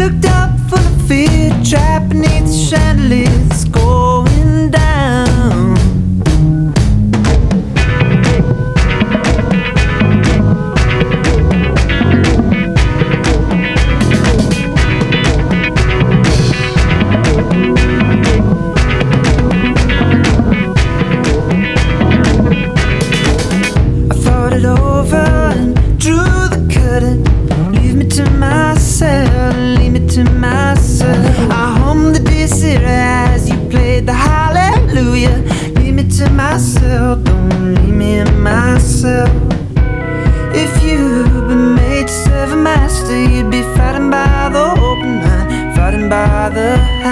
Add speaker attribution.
Speaker 1: Looked up for the fear trap beneath the chandeliers going down. I thought it over and drew the curtain. Leave me to myself, leave me to myself. I hummed the dizzy as you played the hallelujah. Leave me to myself, don't leave me in myself. If you'd been made to serve a master, you'd be fighting by the open mind, fighting by the hand.